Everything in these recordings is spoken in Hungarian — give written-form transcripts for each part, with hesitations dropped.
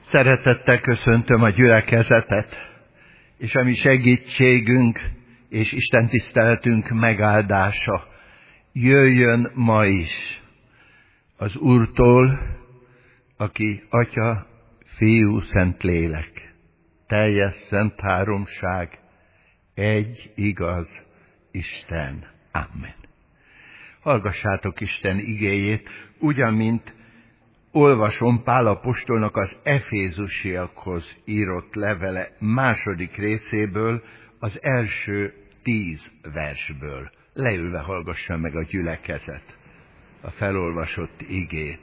Szeretettel köszöntöm a gyülekezetet, és a mi segítségünk és Isten tiszteletünk megáldása jöjjön ma is az Úrtól, aki Atya, Fiú, Szentlélek, teljes szent háromság, egy igaz Isten. Amen. Hallgassátok Isten igéjét, ugyanmint olvasom Pál apostolnak az Efézusiakhoz írott levele második részéből, az első 10 versből. Leülve hallgassa meg a gyülekezet a felolvasott igét.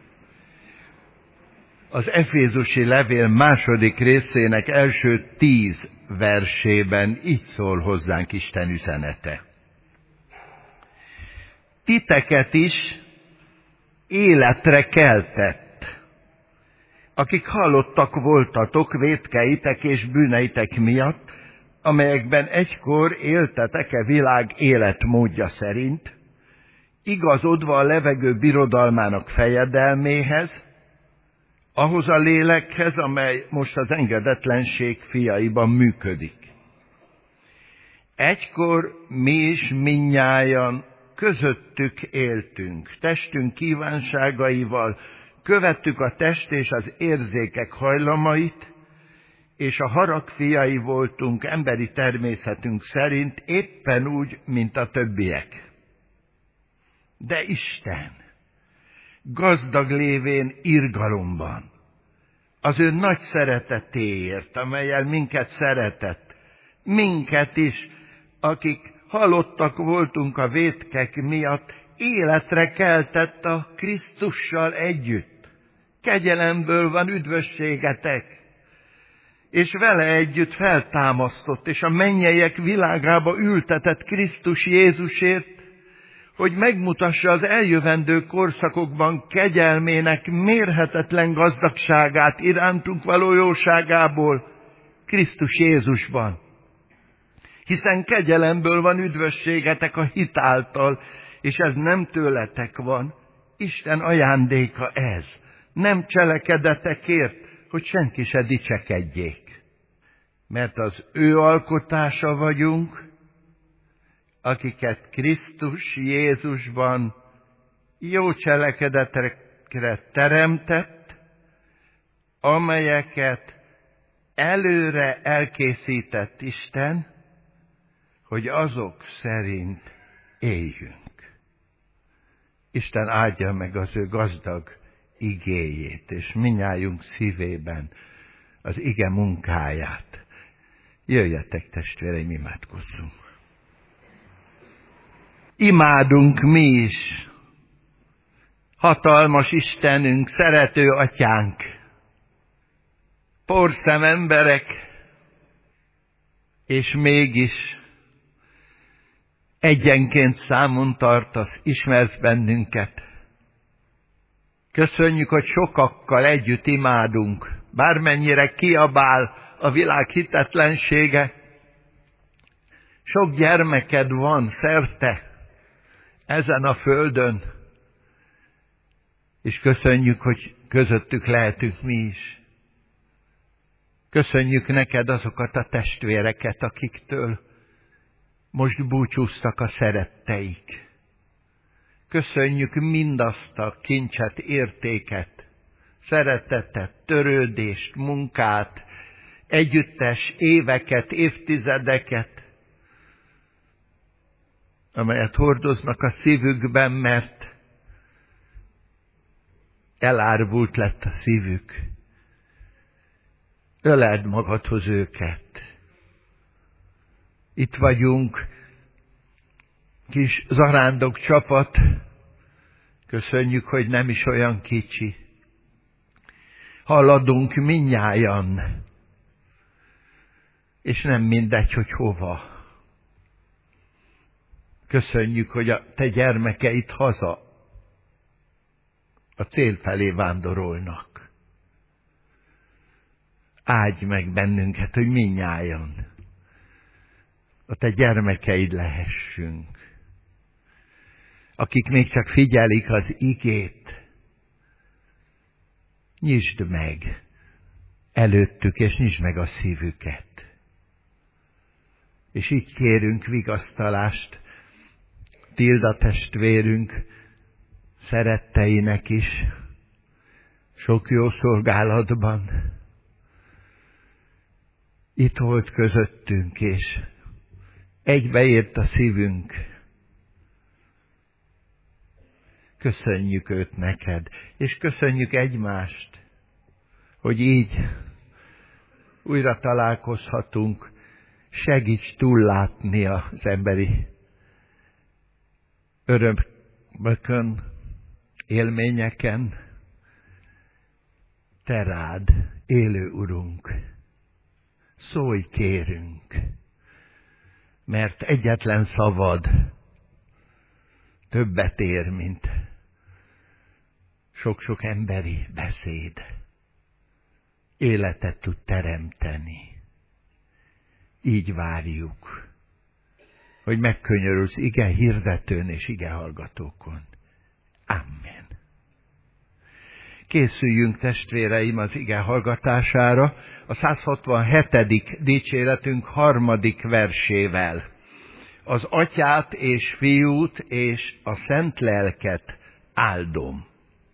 Az Efézusi levél második részének első 10 versében így szól hozzánk Isten üzenete. Titeket is életre keltett, akik halottak voltatok vétkeitek és bűneitek miatt, amelyekben egykor éltetek világ életmódja szerint, igazodva a levegő birodalmának fejedelméhez, ahhoz a lélekhez, amely most az engedetlenség fiaiban működik. Egykor mi is mindnyájan közöttük éltünk, testünk kívánságaival, követtük a test és az érzékek hajlamait, és a harag fiai voltunk emberi természetünk szerint, éppen úgy, mint a többiek. De Isten, gazdag lévén irgalomban, az ő nagy szeretetéért, amellyel minket szeretett, minket is, akik halottak voltunk a vétkek miatt, életre keltett a Krisztussal együtt. Kegyelemből van üdvösségetek, és vele együtt feltámasztott, és a mennyeiek világába ültetett Krisztus Jézusért, hogy megmutassa az eljövendő korszakokban kegyelmének mérhetetlen gazdagságát irántunk való jóságából Krisztus Jézusban. Hiszen kegyelemből van üdvösségetek a hit által, és ez nem tőletek van, Isten ajándéka ez. Nem cselekedetekért, hogy senki se dicsekedjék. Mert az ő alkotása vagyunk, akiket Krisztus Jézusban jó cselekedetekre teremtett, amelyeket előre elkészített Isten, hogy azok szerint éljünk. Isten áldja meg az ő gazdag igéjét, és mindnyájunk szívében az ige munkáját. Jöjjetek, testvéreim, imádkozzunk. Imádunk mi is, hatalmas Istenünk, szerető atyánk, porszem emberek, és mégis egyenként számon tartasz, ismersz bennünket. Köszönjük, hogy sokakkal együtt imádunk, bármennyire kiabál a világ hitetlensége. Sok gyermeked van szerte ezen a földön, és köszönjük, hogy közöttük lehetünk mi is. Köszönjük neked azokat a testvéreket, akiktől most búcsúztak a szeretteik. Köszönjük mindazt a kincset, értéket, szeretetet, törődést, munkát, együttes éveket, évtizedeket, amelyet hordoznak a szívükben, mert elárvult lett a szívük. Öleld magadhoz őket. Itt vagyunk, kis zarándok csapat, köszönjük, hogy nem is olyan kicsi. Haladunk mindnyájan, és nem mindegy, hogy hova. Köszönjük, hogy a te gyermekeid haza a cél felé vándorolnak. Áldj meg bennünket, hogy mindnyájan a te gyermekeid lehessünk, akik még csak figyelik az igét. Nyisd meg előttük, és nyisd meg a szívüket. És így kérünk vigasztalást Tilda testvérünk szeretteinek is, sok jó szolgálatban. Itt volt közöttünk, és egybeért a szívünk. Köszönjük őt neked, és köszönjük egymást, hogy így újra találkozhatunk. Segíts túllátni az emberi örömökön, élményeken. Te rád, élő Urunk, szólj kérünk, mert egyetlen szavad többet ér, mint sok-sok emberi beszéd. Életet tud teremteni. Így várjuk, hogy megkönyörülsz ige hirdetőn és ige hallgatókon. Amen. Készüljünk, testvéreim, az ige hallgatására a 167. dicséretünk 3. versével. Az Atyát és Fiút és a Szent Lelket áldom.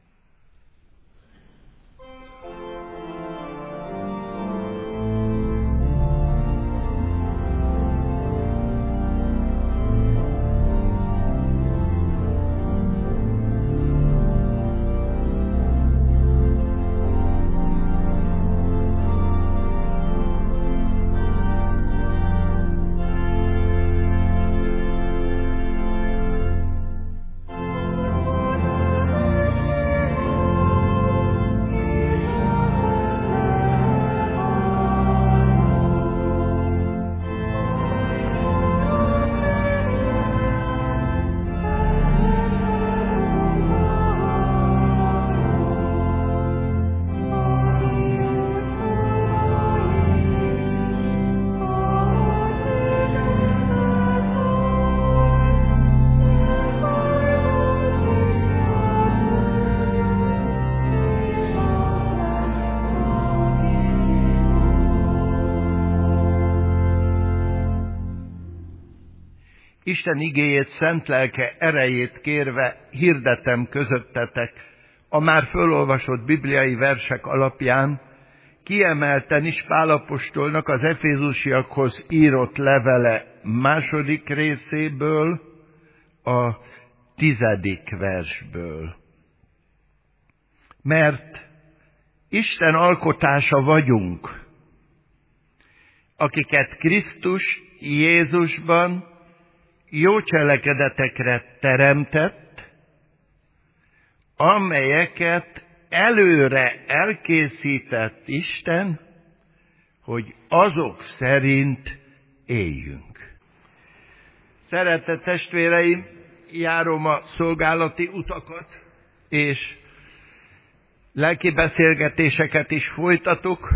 Isten igéjét, szent lelke erejét kérve hirdetem közöttetek a már fölolvasott bibliai versek alapján, kiemelten is Pál apostolnak az efézusiakhoz írott levele 2. részéből, a 10. versből. Mert Isten alkotása vagyunk, akiket Krisztus Jézusban jó cselekedetekre teremtett, amelyeket előre elkészített Isten, hogy azok szerint éljünk. Szeretett testvéreim, járom a szolgálati utakat, és lelki beszélgetéseket is folytatok,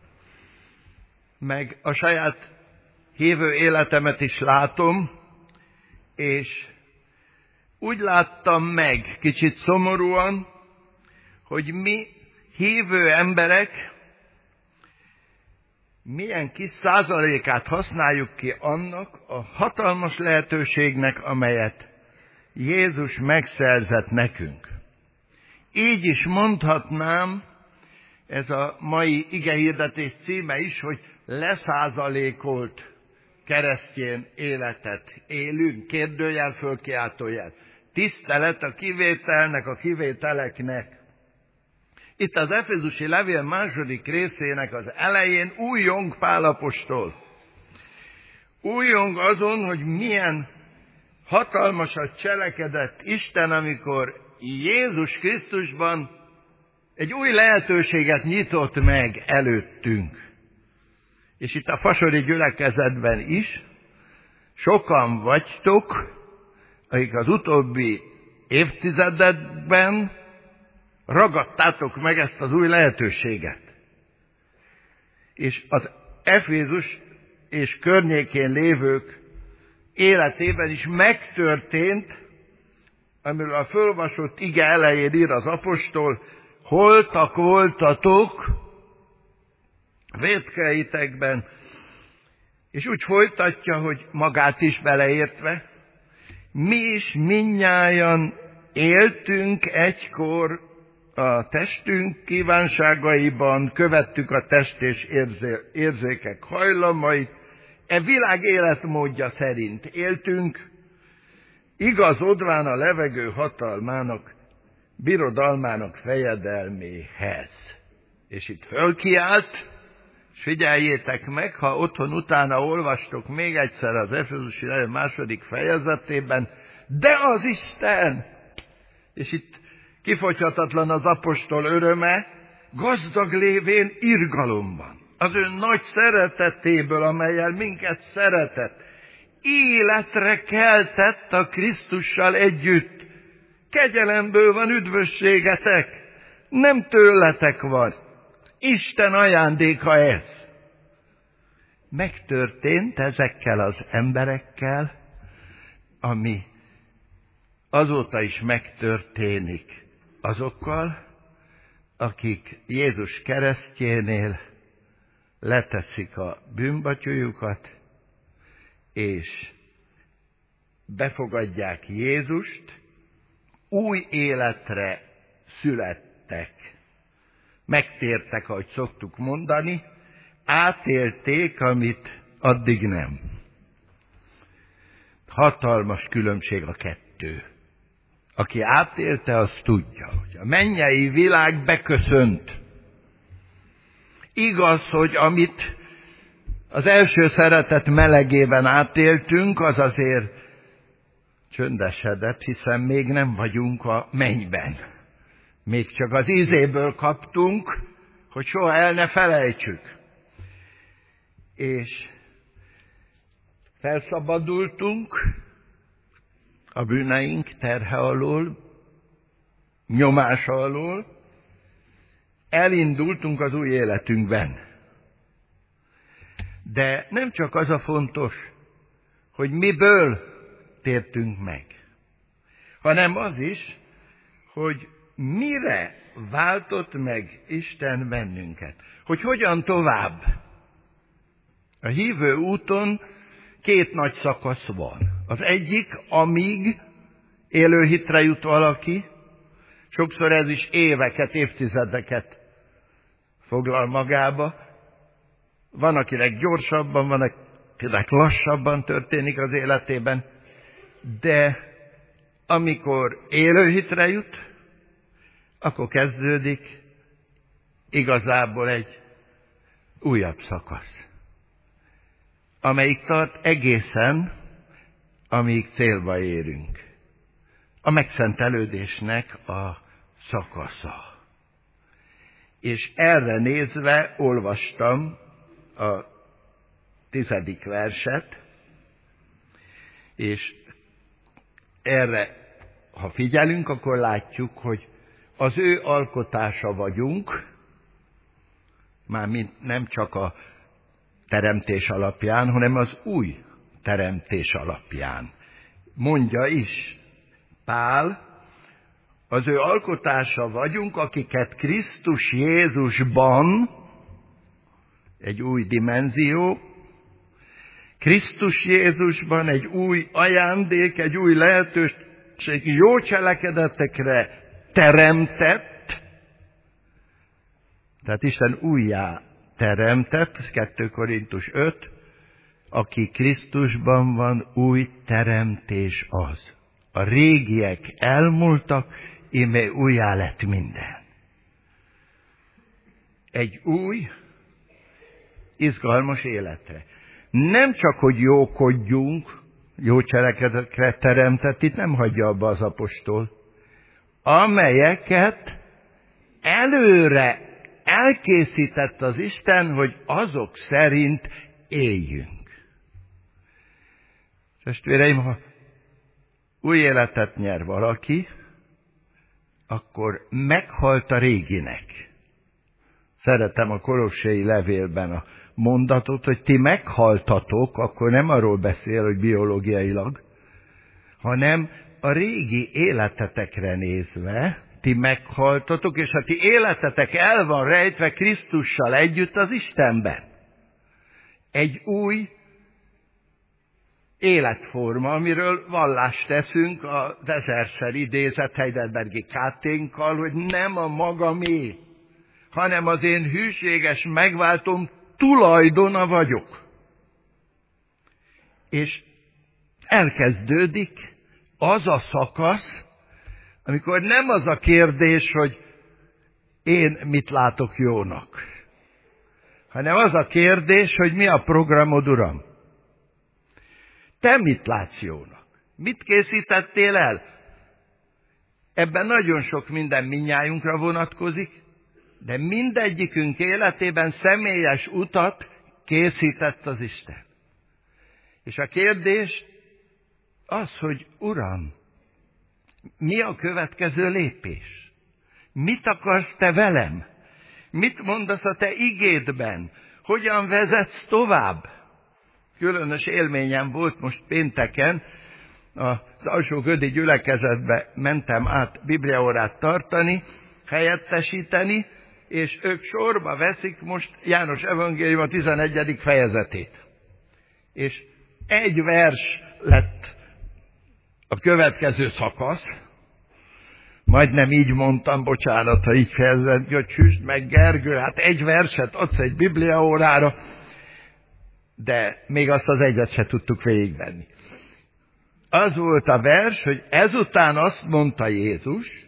meg a saját hívő életemet is látom, és úgy láttam meg, kicsit szomorúan, hogy mi hívő emberek milyen kis százalékát használjuk ki annak a hatalmas lehetőségnek, amelyet Jézus megszerzett nekünk. Így is mondhatnám, ez a mai igehirdetés címe is, hogy leszázalékolt keresztény életet élünk, kérdőjel, fölkiáltójel. Tisztelet a kivételnek, a kivételeknek. Itt az Efézusi levél 2. részének az elején újjong Pál apostol. Újjong azon, hogy milyen hatalmasat cselekedett Isten, amikor Jézus Krisztusban egy új lehetőséget nyitott meg előttünk. És itt a fasori gyülekezetben is sokan vagytok, akik az utóbbi évtizedekben ragadtátok meg ezt az új lehetőséget. És az Efézus és környékén lévők életében is megtörtént, amiről a fölolvasott ige elején ír az apostol, holtak voltatok vétkeitekben, és úgy folytatja, hogy magát is beleértve, mi is mindnyájan éltünk egykor a testünk kívánságaiban, követtük a test és érzékek hajlamait, világ életmódja szerint éltünk, igazodván a levegő hatalmának, birodalmának fejedelméhez. És itt fölkiált, és figyeljétek meg, ha otthon utána olvastok még egyszer az Efezusi levél 2. fejezetében, de az Isten, és itt kifogyhatatlan az apostol öröme, gazdag lévén irgalomban, az ő nagy szeretetéből, amellyel minket szeretett, életre keltett a Krisztussal együtt. Kegyelemből van üdvösségetek, nem tőletek van. Isten ajándéka ez. Megtörtént ezekkel az emberekkel, ami azóta is megtörténik azokkal, akik Jézus keresztjénél leteszik a bűnbatyújukat, és befogadják Jézust, új életre születtek. Megtértek, ahogy szoktuk mondani, átélték, amit addig nem. Hatalmas különbség a kettő. Aki átélte, az tudja, hogy a mennyei világ beköszönt. Igaz, hogy amit az első szeretet melegében átéltünk, az azért csöndesedett, hiszen még nem vagyunk a mennyben. Még csak az ízéből kaptunk, hogy soha el ne felejtsük. És felszabadultunk a bűneink terhe alól, nyomása alól, elindultunk az új életünkben. De nem csak az a fontos, hogy miből tértünk meg, hanem az is, hogy mire váltott meg Isten bennünket. Hogy hogyan tovább. A hívő úton 2 nagy szakasz van. Az egyik, amíg élőhitre jut valaki, sokszor ez is éveket, évtizedeket foglal magába. Van, akinek gyorsabban, van, akinek lassabban történik az életében, de amikor élőhitre jut, akkor kezdődik igazából egy újabb szakasz, amelyik tart egészen, amíg célba érünk. A megszentelődésnek a szakasza. És erre nézve olvastam a 10. verset, és erre, ha figyelünk, akkor látjuk, hogy az ő alkotása vagyunk, mármint nem csak a teremtés alapján, hanem az új teremtés alapján. Mondja is Pál, az ő alkotása vagyunk, akiket Krisztus Jézusban, egy új dimenzió, Krisztus Jézusban egy új ajándék, egy új lehetőség, jó cselekedetekre teremtett, tehát Isten újjá teremtett, 2 Korintus 5, aki Krisztusban van, új teremtés az. A régiek elmúltak, íme újjá lett minden. Egy új, izgalmas életre. Nem csak, hogy jókodjunk, jó cselekedetekre teremtett, itt nem hagyja abba az apostol, amelyeket előre elkészített az Isten, hogy azok szerint éljünk. Testvéreim, ha új életet nyer valaki, akkor meghalt a réginek. Szeretem a Kolossai levélben a mondatot, hogy ti meghaltatok, akkor nem arról beszél, hogy biológiailag, hanem a régi életetekre nézve ti meghaltatok, és a ti életetek el van rejtve Krisztussal együtt az Istenben. Egy új életforma, amiről vallást teszünk az ezerszer idézett Heidelbergi KT-nkkal, hogy nem a magamé, hanem az én hűséges megváltom tulajdona vagyok. És elkezdődik az a szakasz, amikor nem az a kérdés, hogy én mit látok jónak, hanem az a kérdés, hogy mi a programod, Uram? Te mit látsz jónak? Mit készítettél el? Ebben nagyon sok minden mindnyájunkra vonatkozik, de mindegyikünk életében személyes utat készített az Isten. És a kérdés az, hogy Uram, mi a következő lépés? Mit akarsz te velem? Mit mondasz a te igédben? Hogyan vezetsz tovább? Különös élményem volt most pénteken, az Alsógödi gyülekezetbe mentem át bibliaórát tartani, helyettesíteni, és ők sorba veszik most János evangélium a 11. fejezetét. És egy vers lett a következő szakasz, majdnem így mondtam, bocsánat, ha így fejezem ki, hogy hűsd meg, Gergő, hát egy verset adsz egy bibliaórára, de még azt az egyet se tudtuk végigvenni. Az volt a vers, hogy ezután azt mondta Jézus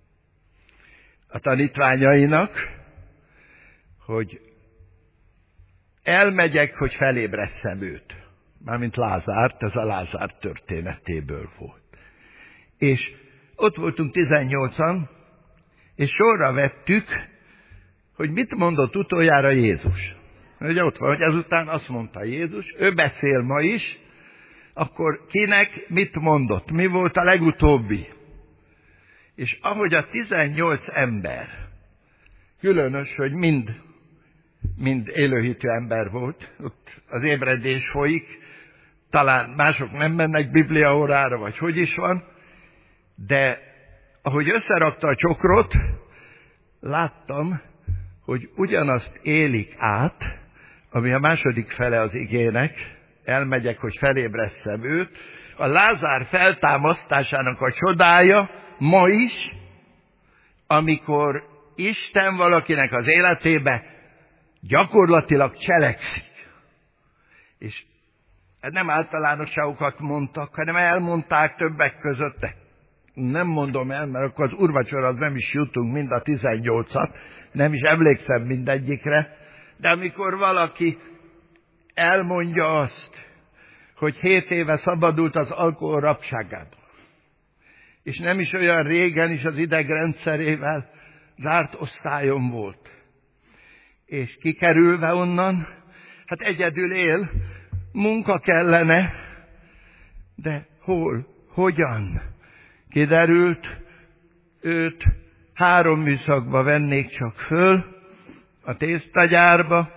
a tanítványainak, hogy elmegyek, hogy felébresszem őt. Mármint Lázárt, ez a Lázár történetéből volt. És ott voltunk 18-an, és sorra vettük, hogy mit mondott utoljára Jézus. Ugye ott van, hogy ezután azt mondta Jézus, ő beszél ma is, akkor kinek mit mondott? Mi volt a legutóbbi? És ahogy a 18 ember, különös, hogy mind élőhitű ember volt, ott az ébredés folyik, talán mások nem mennek bibliaórára, vagy hogy is van, de ahogy összerakta a csokrot, láttam, hogy ugyanazt élik át, ami a második fele az igének, elmegyek, hogy felébresszem őt, a Lázár feltámasztásának a csodája ma is, amikor Isten valakinek az életébe gyakorlatilag cselekszik. És nem általánosságokat mondtak, hanem elmondták többek között. Nem mondom el, mert akkor az úrvacsorahoz nem is jutunk mind a 18-at, nem is emlékszem mindegyikre, de amikor valaki elmondja azt, hogy 7 éve szabadult az alkohol rabságából, és nem is olyan régen is az idegrendszerével zárt osztályon volt, és kikerülve onnan, hát egyedül él, munka kellene, de hol, hogyan? Kiderült, őt 3 műszakba vennék csak föl, a tésztagyárba.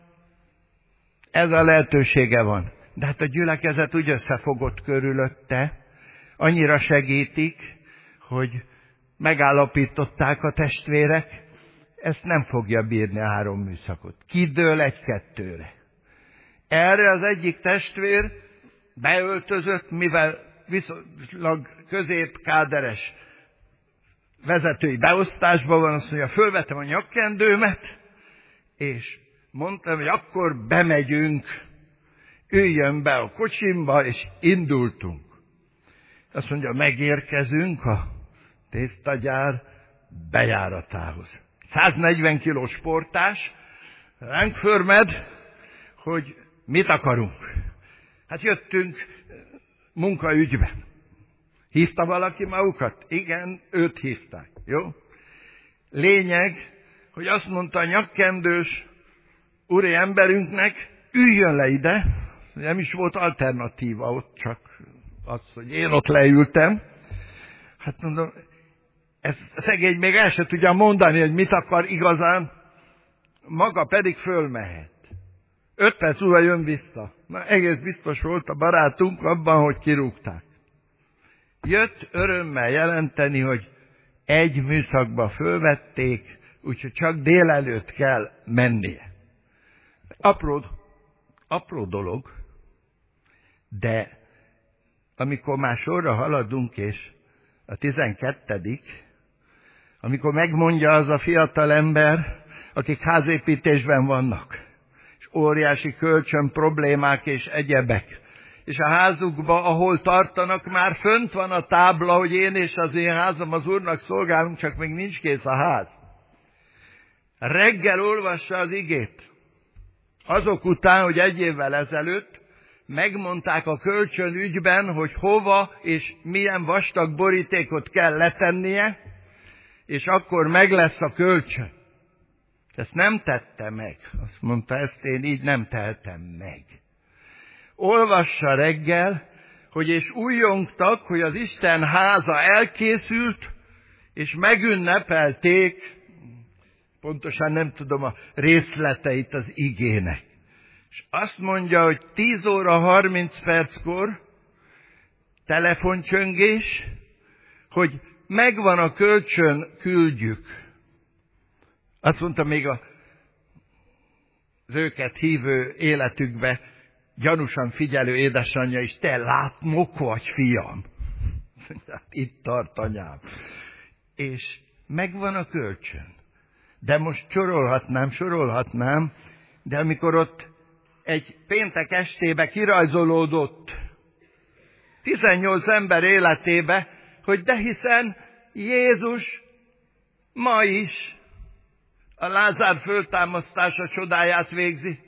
Ez a lehetősége van. De hát a gyülekezet úgy összefogott körülötte, annyira segítik, hogy megállapították a testvérek, ezt nem fogja bírni a 3 műszakot. Kidől 1-2-re. Erre az egyik testvér beöltözött, mivel viszonylag középkáderes vezetői beosztásban van, azt mondja, fölvettem a nyakkendőmet, és mondtam, hogy akkor bemegyünk, üljön be a kocsimba, és indultunk. Azt mondja, megérkezünk a tésztagyár bejáratához. 140 kilós sportás, ránk förmed, hogy mit akarunk. Hát jöttünk munkaügyben. Hívta valaki magukat? Igen, őt hívták. Jó? Lényeg, hogy azt mondta a nyakkendős úri emberünknek, üljön le ide. Nem is volt alternatíva ott, csak az, hogy én ott leültem. Hát mondom, ez szegény még el se tudja mondani, hogy mit akar igazán, maga pedig fölmehet. 5 perc múlva jön vissza. Na, egész biztos volt a barátunk abban, hogy kirúgták. Jött örömmel jelenteni, hogy egy műszakba fölvették, úgyhogy csak délelőtt kell mennie. Apró dolog, de amikor már sorra haladunk, és a 12., amikor megmondja az a fiatal ember, akik házépítésben vannak, és óriási kölcsön problémák és egyebek, és a házukba, ahol tartanak, már fönt van a tábla, hogy én és az én házam az Úrnak szolgálunk, csak még nincs kész a ház. Reggel olvassa az igét. Azok után, hogy 1 évvel ezelőtt megmondták a kölcsönügyben, hogy hova és milyen vastag borítékot kell letennie, és akkor meg lesz a kölcsön. Ezt nem tette meg. Azt mondta, ezt én így nem tehetem meg. Olvassa reggel, hogy és újjongtak, hogy az Isten háza elkészült, és megünnepelték, pontosan nem tudom a részleteit az igének. És azt mondja, hogy 10 óra 30 perckor telefoncsöngés, hogy megvan a kölcsön, küldjük. Azt mondta, még az őket hívő életükbe gyanúsan figyelő édesanyja is, te látnok vagy, fiam? Itt tart anyám. És megvan a kölcsön. De most sorolhatnám, de amikor ott egy péntek estébe kirajzolódott 18 ember életébe, hogy de hiszen Jézus ma is a Lázár föltámasztása csodáját végzi.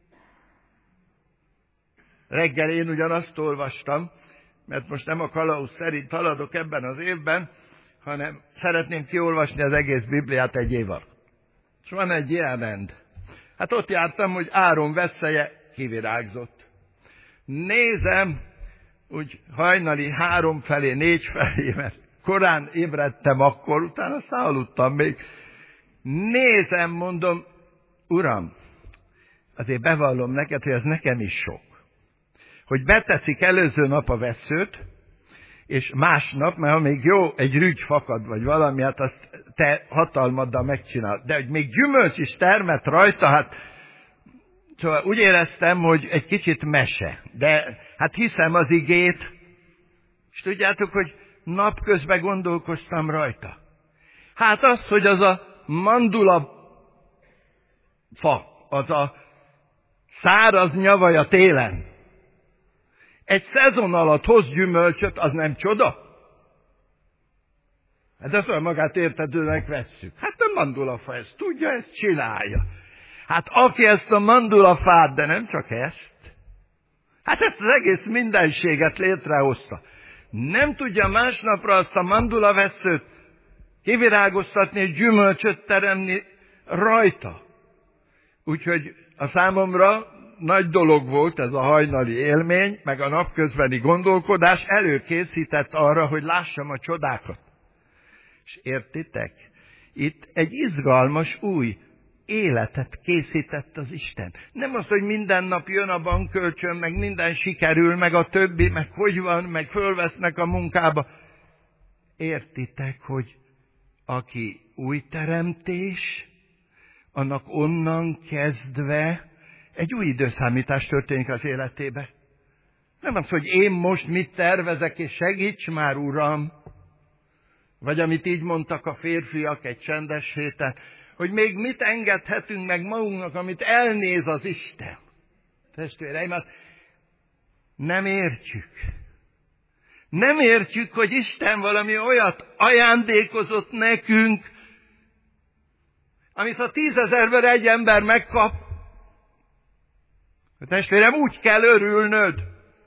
Reggel én ugyanazt olvastam, mert most nem a kalauz szerint haladok ebben az évben, hanem szeretném kiolvasni az egész Bibliát 1 év alatt. És van egy ilyen rend. Hát ott jártam, hogy Áron vesszeje kivirágzott. Nézem, úgy hajnali 3 felé, 4 felé, mert korán ébredtem akkor, utána aztán aludtam még. Nézem, mondom, Uram, azért bevallom neked, hogy ez nekem is sok. Hogy beteszik előző nap a vesszőt, és másnap, mert ha még jó, egy rügy fakad, vagy valami, hát azt te hatalmaddal megcsinálod. De hogy még gyümölcs is termett rajta, hát szóval úgy éreztem, hogy egy kicsit mese. De hát hiszem az igét, és tudjátok, hogy napközben gondolkoztam rajta. Hát az, hogy az a mandula fa, az a száraz nyavaja télen, egy szezon alatt hoz gyümölcsöt, az nem csoda? Hát ezt olyan magát értetőnek vesszük. Hát a mandulafa ezt tudja, ezt csinálja. Hát aki ezt a mandulafát, de nem csak ezt, hát ezt az egész mindenséget létrehozta. Nem tudja másnapra azt a mandulaveszőt kivirágoztatni és gyümölcsöt teremni rajta. Úgyhogy a számomra nagy dolog volt ez a hajnali élmény, meg a napközbeni gondolkodás előkészített arra, hogy lássam a csodákat. És értitek? Itt egy izgalmas új életet készített az Isten. Nem az, hogy minden nap jön a bankkölcsön, meg minden sikerül, meg a többi, meg hogy van, meg fölvesznek a munkába. Értitek, hogy aki új teremtés, annak onnan kezdve egy új időszámítás történik az életébe. Nem az, hogy én most mit tervezek, és segíts már, Uram. Vagy amit így mondtak a férfiak egy csendes héten, hogy még mit engedhetünk meg magunknak, amit elnéz az Isten. Testvéreim, hát nem értjük. Nem értjük, hogy Isten valami olyat ajándékozott nekünk, amit ha 10 000-ből egy ember megkap, testvérem, úgy kell örülnöd.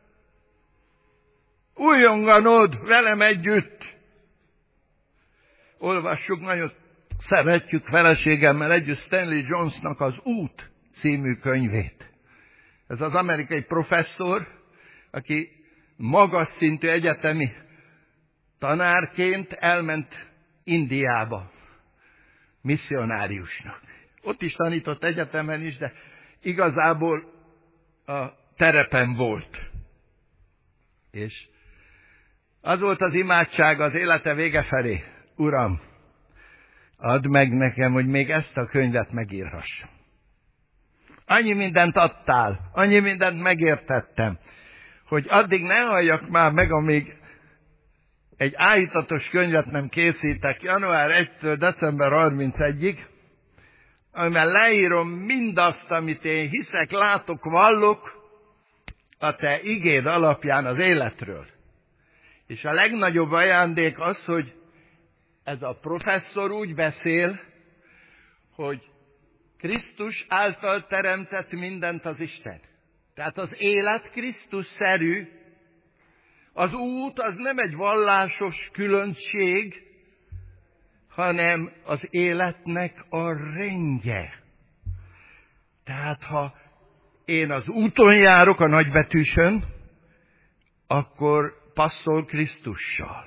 Újjonganod velem együtt. Olvassuk, nagyon szeretjük feleségemmel együtt Stanley Jonesnak az Út című könyvét. Ez az amerikai professzor, aki magas szintű egyetemi tanárként elment Indiába misszionáriusnak. Ott is tanított egyetemen is, de igazából a terepen volt. És az volt az imádság az élete vége felé. Uram, add meg nekem, hogy még ezt a könyvet megírhassam. Annyi mindent adtál, annyi mindent megértettem, hogy addig ne halljak már meg, amíg egy áhítatos könyvet nem készítek január 1-től december 31-ig, amiben leírom mindazt, amit én hiszek, látok, vallok a te igéd alapján az életről. És a legnagyobb ajándék az, hogy ez a professzor úgy beszél, hogy Krisztus által teremtett mindent az Isten. Tehát az élet Krisztus-szerű, az út az nem egy vallásos különbség, hanem az életnek a rendje. Tehát ha én az úton járok a nagybetűsön, akkor passzol Krisztussal.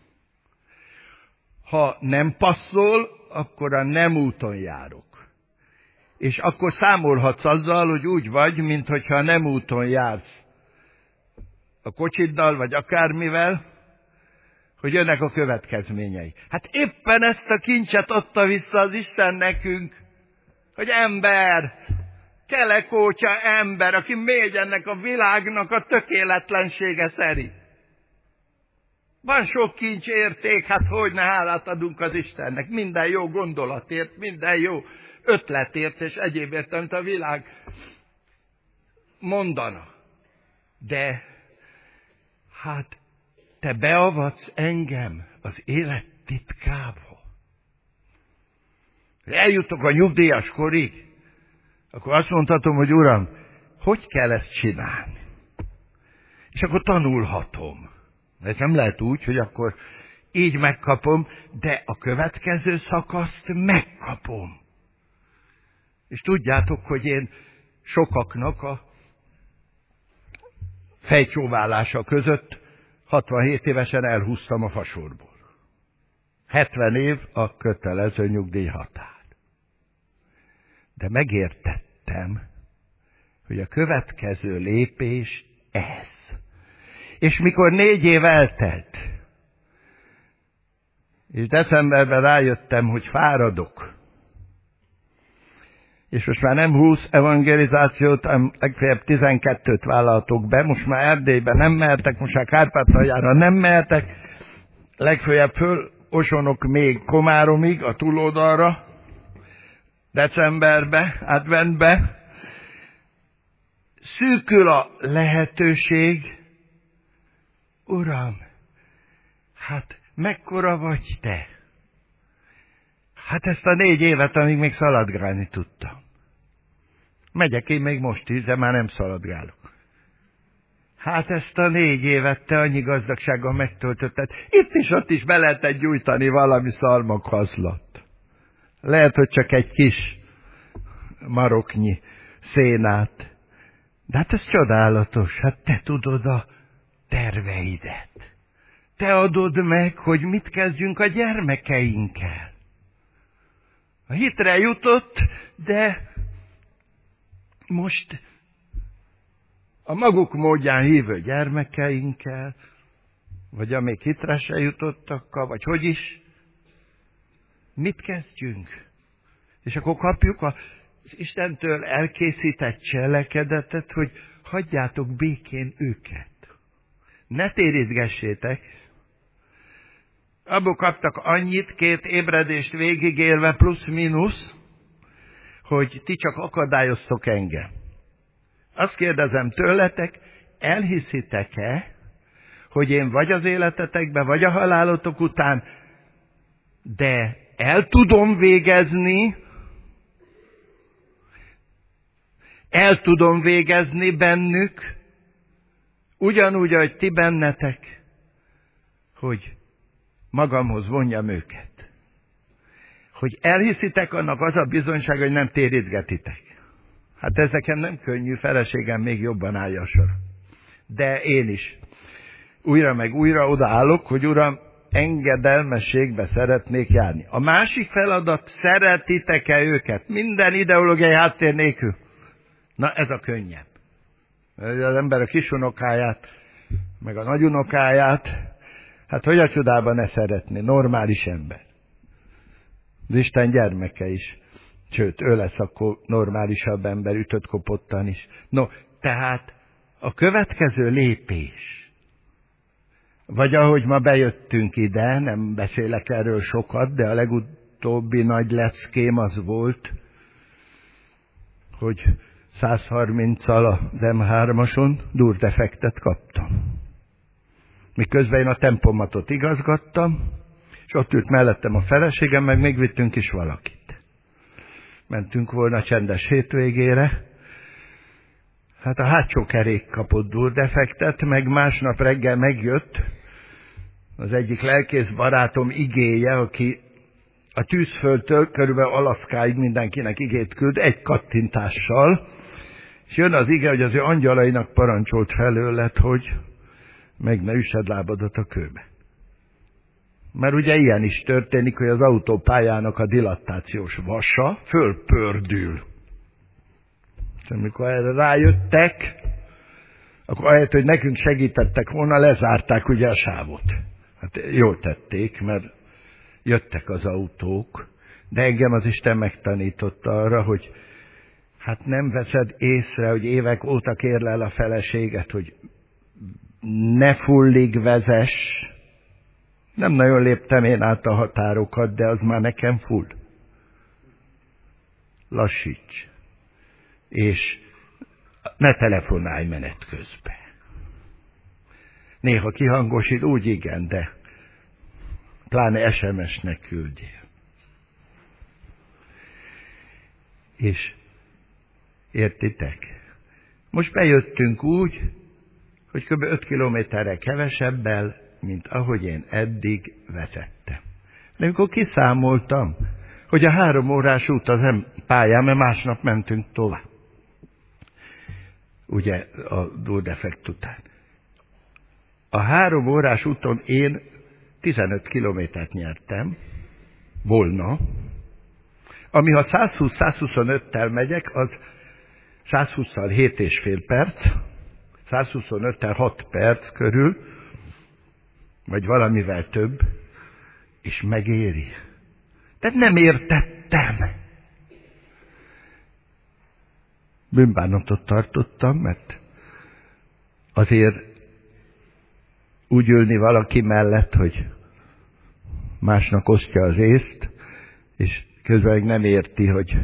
Ha nem passzol, akkor a nem úton járok. És akkor számolhatsz azzal, hogy úgy vagy, mintha nem úton jársz a kocsiddal, vagy akármivel, hogy jönnek a következményei. Hát éppen ezt a kincset adta vissza az Isten nekünk, hogy ember, kelekótya ember, aki megy ennek a világnak a tökéletlensége szerint. Van sok kincs érték, hát hogyne hálát adunk az Istennek. Minden jó gondolatért, minden jó ötletért és egyébért, amit a világ mondana. De hát te beavatsz engem az élet titkába. Eljutok a nyugdíjas korig, akkor azt mondhatom, hogy Uram, hogy kell ezt csinálni? És akkor tanulhatom. Ez nem lehet úgy, hogy akkor így megkapom, de a következő szakaszt megkapom. És tudjátok, hogy én sokaknak a fejcsóválása között 67 évesen elhúztam a fasorból. 70 év a kötelező nyugdíjhatár. De megértettem, hogy a következő lépés ez. És mikor 4 év eltelt, és decemberben rájöttem, hogy fáradok, és most már nem 20 evangelizációt, hanem legfeljebb 12-t vállaltok be, most már Erdélyben nem mehetek, most már Kárpátaljára nem mehetek, legfeljebb fölosonok még Komáromig, a túloldalra, decemberbe, adventbe. Szűkül a lehetőség. Uram, hát mekkora vagy te? Hát ezt a 4 évet, amíg még szaladgálni tudtam. Megyek én még most is, de már nem szaladgálok. Hát ezt a 4 évet te annyi gazdagsággal megtöltötted. Itt is, ott is be lehetett gyújtani valami szalmaghazlat. Lehet, hogy csak egy kis maroknyi szénát. De hát ez csodálatos. Hát te tudod a terveidet. Te adod meg, hogy mit kezdjünk a gyermekeinkkel. A hitre jutott, de most a maguk módján hívő gyermekeinkkel, vagy amíg hitre se jutottakkal, vagy hogy is, mit kezdjünk? És akkor kapjuk az Istentől elkészített cselekedetet, hogy hagyjátok békén őket. Ne térítgessétek. Abból kaptak annyit, 2 ébredést végigélve, plusz-minusz, hogy ti csak akadályoztok engem. Azt kérdezem tőletek, elhiszitek-e, hogy én vagy az életetekben, vagy a halálotok után, de el tudom végezni bennük, ugyanúgy, ahogy ti bennetek, hogy magamhoz vonjam őket. Hogy elhiszitek, annak az a bizonyság, hogy nem térítgetitek. Hát ezeken nem könnyű, feleségem még jobban állja a sor. De én is újra meg újra odaállok, hogy Uram, engedelmességbe szeretnék járni. A másik feladat, szeretitek-e őket? Minden ideológiai háttér nélkül. Na, ez a könnyebb. Az ember a kisunokáját, meg a nagyunokáját, Hát hogy a csodában ne szeretné? Normális ember. Az Isten gyermeke is. Sőt, ő lesz akkor normálisabb ember, ütött kopottan is. No, tehát a következő lépés, vagy ahogy ma bejöttünk ide, nem beszélek erről sokat, de a legutóbbi nagy leckém az volt, hogy 130-al az M3-ason durdefektet kaptam. Miközben én a tempomatot igazgattam, és ott ült mellettem a feleségem, meg még vittünk is valakit. Mentünk volna csendes hétvégére. Hát a hátsó kerék kapott durdefektet, meg másnap reggel megjött az egyik lelkész barátom igéje, aki a tűzföldtől körülbelül Alaszkáig mindenkinek igét küld, egy kattintással, és jön az ige, hogy az ő angyalainak parancsolt felőled, hogy meg ne üssed lábadat a kőbe. Mert ugye ilyen is történik, hogy az autópályának a dilattációs vasa fölpördül. És amikor erre rájöttek, akkor ahelyett, hogy nekünk segítettek volna, lezárták ugye a sávot. Hát jól tették, mert jöttek az autók, de engem az Isten megtanította arra, hogy hát nem veszed észre, hogy évek óta kérlel a feleséget, hogy ne fullig vezess. Nem nagyon léptem én át a határokat, de az már nekem full. Lassíts. És ne telefonálj menet közben. Néha kihangosít, úgy igen, de pláne SMS-nek küldjél. És értitek? Most bejöttünk úgy, hogy kb. 5 kilométerre kevesebbel, mint ahogy én eddig vezettem. De amikor kiszámoltam, hogy a 3 órás út az pályán, mert másnap mentünk tovább. Ugye a durdefekt után. A 3 órás úton én 15 kilométert nyertem, volna, ami ha 120-125-tel megyek, az 120-szal 7,5 perc, 125-tel 6 perc körül, vagy valamivel több, és megéri. Tehát nem értettem. Bűnbánatot tartottam, mert azért úgy ülni valaki mellett, hogy másnak osztja az észt, és közben nem érti, hogy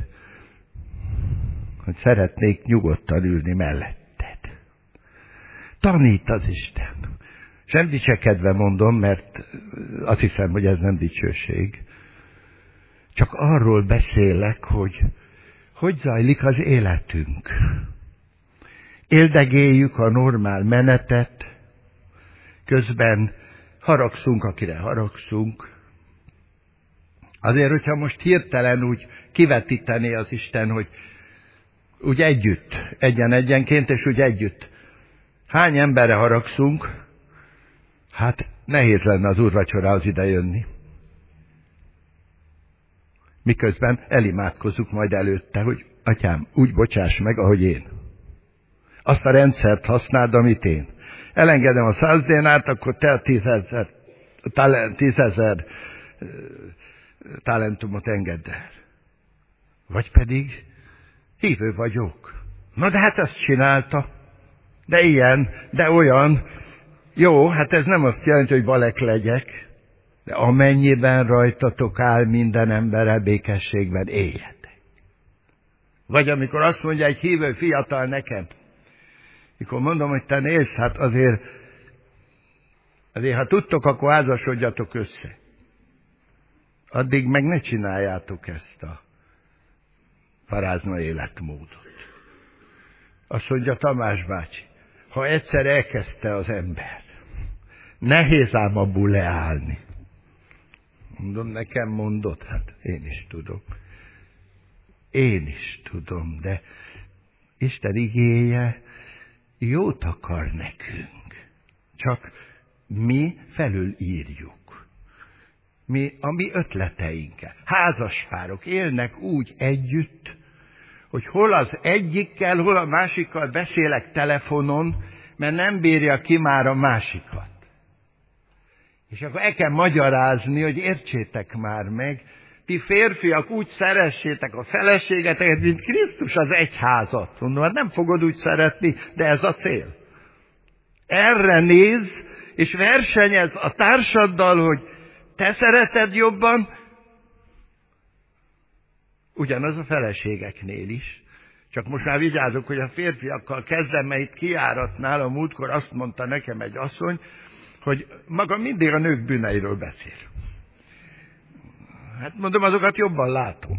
szeretnék nyugodtan ülni melletted. Tanít az Isten. Sem dicsekedve mondom, mert azt hiszem, hogy ez nem dicsőség. Csak arról beszélek, hogy zajlik az életünk. Éldegéljük a normál menetet, közben haragszunk, akire haragszunk. Azért, hogyha most hirtelen úgy kivetítené az Isten, hogy úgy együtt, egyenként, és úgy együtt. Hány emberre haragszunk? Hát nehéz lenne az úrvacsorához idejönni. Miközben elimádkozzuk majd előtte, hogy atyám, úgy bocsáss meg, ahogy én. Azt a rendszert használd, amit én. Elengedem a 100 dénárt, akkor te a 10,000 talentumot engedd el. Vagy pedig hívő vagyok. Na de hát ezt csinálta. De ilyen, de olyan. Jó, hát ez nem azt jelenti, hogy valek legyek, de amennyiben rajtatok áll minden emberrel békességben, éljetek. Vagy amikor azt mondja egy hívő fiatal nekem, mikor mondom, hogy te nézd, hát azért ha tudtok, akkor házasodjatok össze. Addig meg ne csináljátok ezt a parázna életmódot. Azt mondja Tamás bácsi, ha egyszer elkezdte az ember, nehéz ám abból leállni. Mondom, nekem mondod, hát én is tudom. Én is tudom, de Isten igéje jót akar nekünk. Csak mi felülírjuk. Mi a mi ötleteinkkel. Házaspárok élnek úgy együtt, hogy hol az egyikkel, hol a másikkal beszélek telefonon, mert nem bírja ki már a másikat. És akkor el kell magyarázni, hogy értsétek már meg, ti férfiak úgy szeressétek a feleségeteket, mint Krisztus az egyházat. Mondom, hát nem fogod úgy szeretni, de ez a cél. Erre néz, és versenyez a társaddal, hogy te szereted jobban, ugyanaz a feleségeknél is. Csak most már vigyázok, hogy a férfiakkal kezdem, mert itt kijáratnál a múltkor azt mondta nekem egy asszony, hogy maga mindig a nők bűneiről beszél. Hát mondom, azokat jobban látom.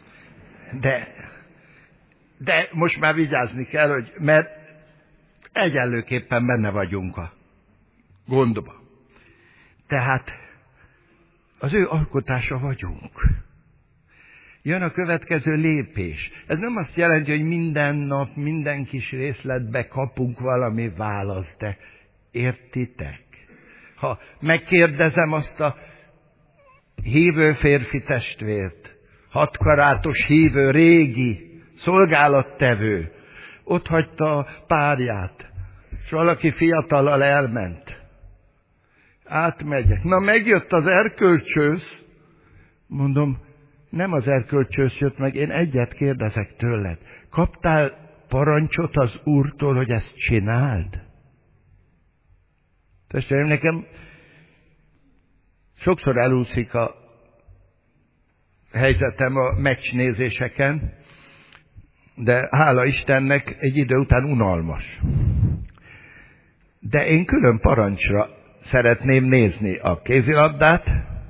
De most már vigyázni kell, hogy mert egyenlőképpen benne vagyunk a gondba. Tehát az ő alkotása vagyunk. Jön a következő lépés. Ez nem azt jelenti, hogy minden nap, minden kis részletbe kapunk valami választ, de értitek? Ha megkérdezem azt a hívő férfi testvért, 6 karátos hívő, régi, szolgálattevő, ott hagyta a párját, és valaki fiatallal elment. Átmegyek. Na, megjött az erkölcsös. Mondom, nem az erkölcsös jött meg, én egyet kérdezek tőled. Kaptál parancsot az Úrtól, hogy ezt csináld? Testvérem, nekem sokszor elúszik a helyzetem a meccsnézéseken, de hála Istennek egy idő után unalmas. De én külön parancsra szeretném nézni a kézilabdát.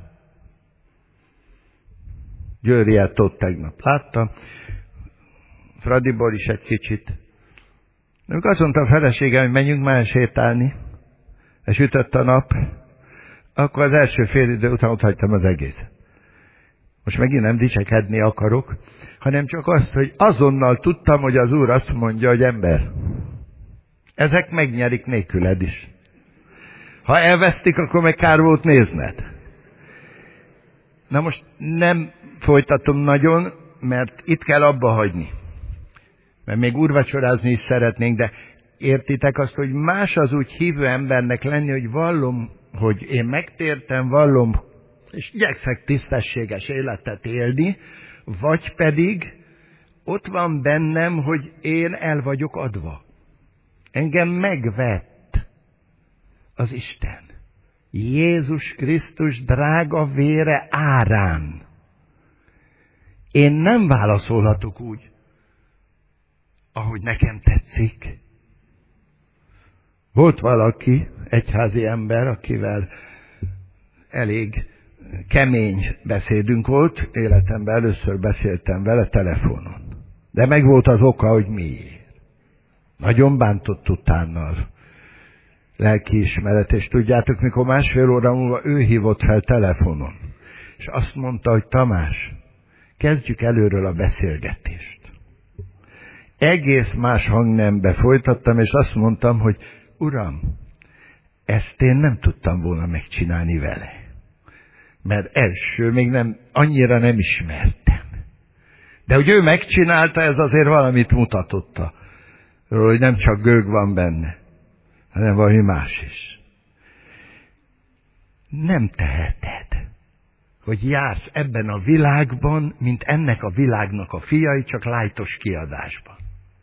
Győriát ott tegnap láttam, Fradiból is egy kicsit. Amikor azt mondta a feleségem, hogy menjünk már sétálni, és ütött a nap, akkor az első fél idő után ott hagytam az egészet. Most megint nem dicsekedni akarok, hanem csak azt, hogy azonnal tudtam, hogy az Úr azt mondja, hogy ember, ezek megnyerik nélküled is. Ha elvesztik, akkor meg kár volt nézned. Na most nem folytatom nagyon, mert itt kell abba hagyni. Mert még úrvacsorázni is szeretnénk, de értitek azt, hogy más az úgy hívő embernek lenni, hogy vallom, hogy én megtértem, vallom, és igyekszek tisztességes életet élni, vagy pedig ott van bennem, hogy én el vagyok adva. Engem megvett az Isten. Jézus Krisztus drága vére árán. Én nem válaszolhatok úgy, ahogy nekem tetszik. Volt valaki, egyházi ember, akivel elég kemény beszédünk volt, életemben először beszéltem vele telefonon. De meg volt az oka, hogy miért. Nagyon bántott utána az lelkiismeret, és tudjátok, mikor 1,5 óra múlva ő hívott fel telefonon, és azt mondta, hogy Tamás, kezdjük előről a beszélgetést. Egész más hangnembe folytattam, és azt mondtam, hogy Uram, ezt én nem tudtam volna megcsinálni vele. Mert első, még nem, annyira nem ismertem. De hogy ő megcsinálta, ez azért valamit mutatott, hogy nem csak gőg van benne, hanem valami más is. Nem teheted, hogy jársz ebben a világban, mint ennek a világnak a fiai, csak lájtos kiadásban.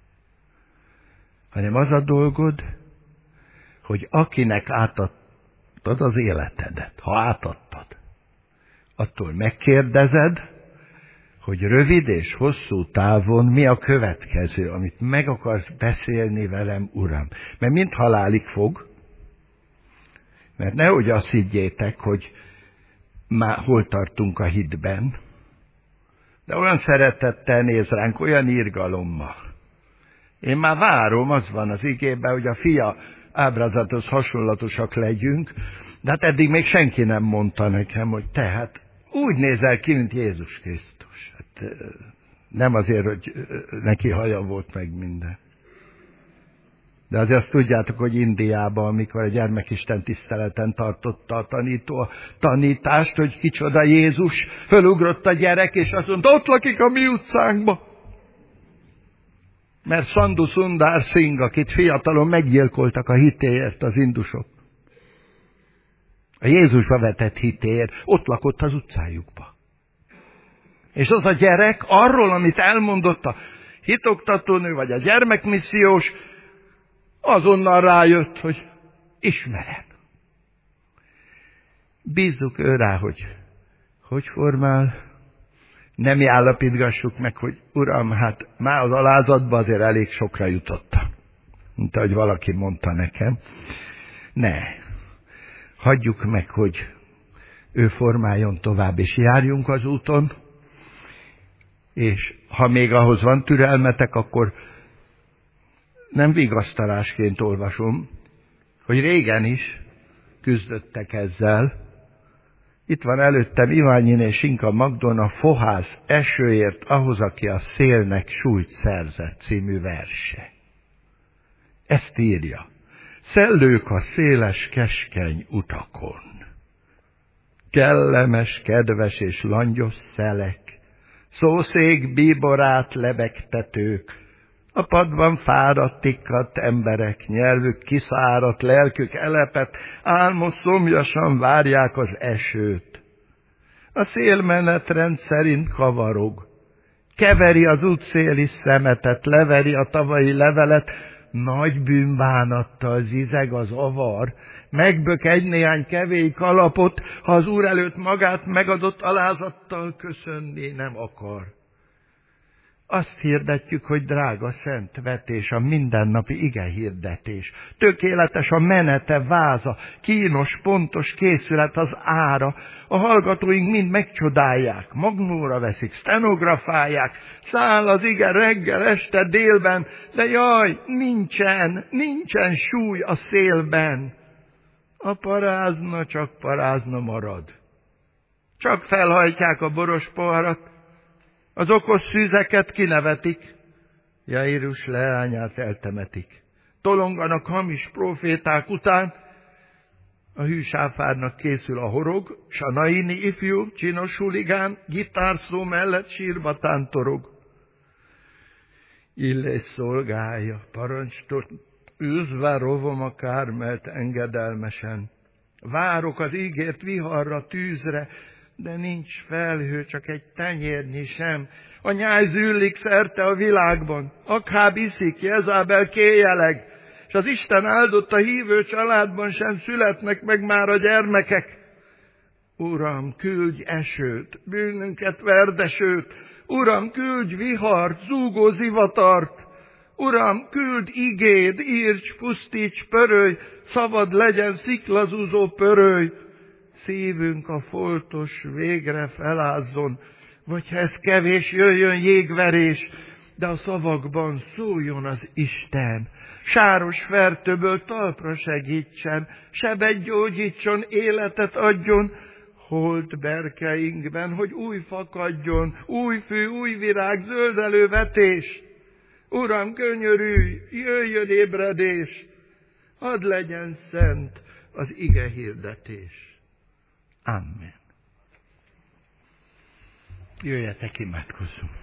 Hanem az a dolgod, hogy akinek átadtad az életedet, ha átadtad, attól megkérdezed, hogy rövid és hosszú távon mi a következő, amit meg akarsz beszélni velem, Uram. Mert mind halálig fog, mert nehogy azt higgyétek, hogy már hol tartunk a hitben, de olyan szeretettel néz ránk, olyan irgalommal. Én már várom, az van az igében, hogy a fia ábrázathoz hasonlatosak legyünk, de hát eddig még senki nem mondta nekem, hogy te hát úgy nézel ki, mint Jézus Krisztus. Hát, nem azért, hogy neki haja volt meg minden. De azért azt tudjátok, hogy Indiában, amikor a gyermekisten tiszteleten tartotta a tanító a tanítást, hogy kicsoda Jézus, fölugrott a gyerek, és azt mondta, ott lakik a mi utcánkba. Mert Sandhu Sundar Singh, akit fiatalon meggyilkoltak a hitéért az indusok. A Jézusba vetett hitért ott lakott az utcájukba. És az a gyerek arról, amit elmondott a hitoktatónő, vagy a gyermekmissziós, azonnal rájött, hogy ismerem. Bízzuk ő rá, hogy formál. Nem állapítgassuk meg, hogy Uram, hát már az alázatban azért elég sokra jutottam. Mint ahogy valaki mondta nekem. Ne. Hagyjuk meg, hogy ő formáljon tovább, és járjunk az úton. És ha még ahhoz van türelmetek, akkor nem vigasztalásként olvasom, hogy régen is küzdöttek ezzel. Itt van előttem Iványiné Sinka Magdona Fohász esőért ahhoz, aki a szélnek súlyt szerzett című verse. Ezt írja. Szellők a széles, keskeny utakon. Kellemes, kedves és langyos szelek, szószék bíborát lebegtetők, a padban fáradt, tikkadt emberek, nyelvük kiszáradt, lelkük elepett, álmos szomjasan várják az esőt. A szél menetrend szerint kavarog, keveri az útszéli szemetet, leveri a tavai levelet, nagy bűnbánattal zizeg az avar, megbök egy-néhány kevély kalapot, ha az Úr előtt magát megadott alázattal köszönni nem akar. Azt hirdetjük, hogy drága szent vetés, a mindennapi ige hirdetés. Tökéletes a menete, váza, kínos, pontos készület az ára. A hallgatóink mind megcsodálják, magnóra veszik, stenografálják, száll az ige reggel, este, délben, de jaj, nincsen súly a szélben. A parázna csak parázna marad. Csak felhajtják a boros poharat, az okos szűzeket kinevetik, Jairus leányát eltemetik. Tolonganak hamis proféták után, a hűsáfárnak készül a horog, s a naini ifjú, csinos huligán, gitárszó mellett sírba tántorog. Illés szolgálja, parancstot űzve rovom a Kármelt engedelmesen. Várok az ígért viharra, tűzre, de nincs felhő, csak egy tenyérnyi sem. A nyáj züllik szerte a világban, Akháb iszik, Jezábel kéjeleg, és az Isten áldott a hívő családban sem születnek meg már a gyermekek. Uram, küldj esőt, bűnünket verdesőt, Uram, küldj vihart, zúgó zivatart, Uram, küld igéd, írts, pusztíts, pörölj, szabad legyen sziklazúzó pörölj, szívünk a foltos végre felázzon, vagy ha ez kevés, jöjjön jégverés, de a szavakban szóljon az Isten. Sáros fertőből talpra segítsen, sebet gyógyítson, életet adjon, holt berkeinkben, hogy új fakadjon, új fű, új virág, zöldelő vetés. Uram, könyörülj, jöjjön ébredés, hadd legyen szent az ige hirdetés. Amen. Jöjjetek, imádkozzunk.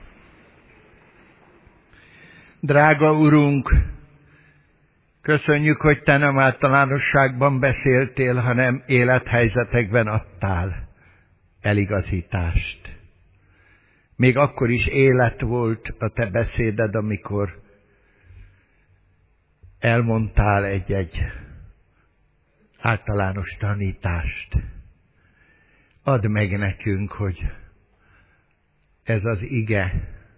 Drága Urunk, köszönjük, hogy Te nem általánosságban beszéltél, hanem élethelyzetekben adtál eligazítást. Még akkor is élet volt a Te beszéded, amikor elmondtál egy általános tanítást. Add meg nekünk, hogy ez az ige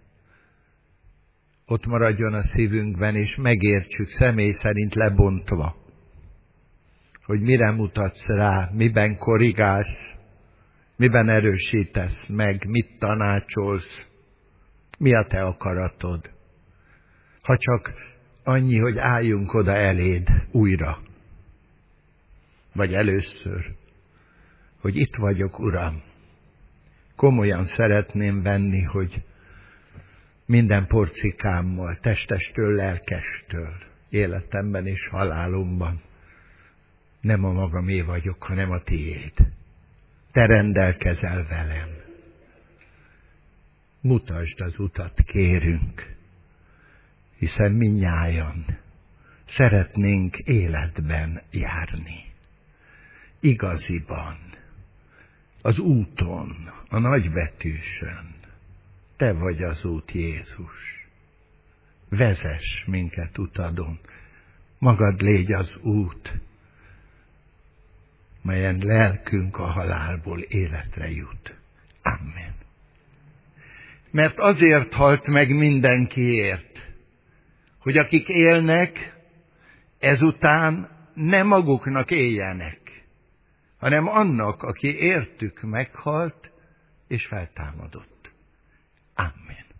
ott maradjon a szívünkben, és megértsük személy szerint lebontva, hogy mire mutatsz rá, miben korrigálsz, miben erősítesz meg, mit tanácsolsz, mi a Te akaratod. Ha csak annyi, hogy álljunk oda eléd újra, vagy először, hogy itt vagyok, Uram. Komolyan szeretném venni, hogy minden porcikámmal, testestől, lelkestől, életemben és halálomban nem a magamé vagyok, hanem a Tiéd. Te rendelkezel velem. Mutasd az utat, kérünk, hiszen mindnyájan szeretnénk életben járni. igaziban, az úton, a nagybetűsön. Te vagy az út, Jézus. Vezess minket utadon. Magad légy az út, melyen lelkünk a halálból életre jut. Amen. Mert azért halt meg mindenkiért, hogy akik élnek, ezután nem maguknak éljenek, hanem annak, aki értük meghalt és feltámadott. Amen.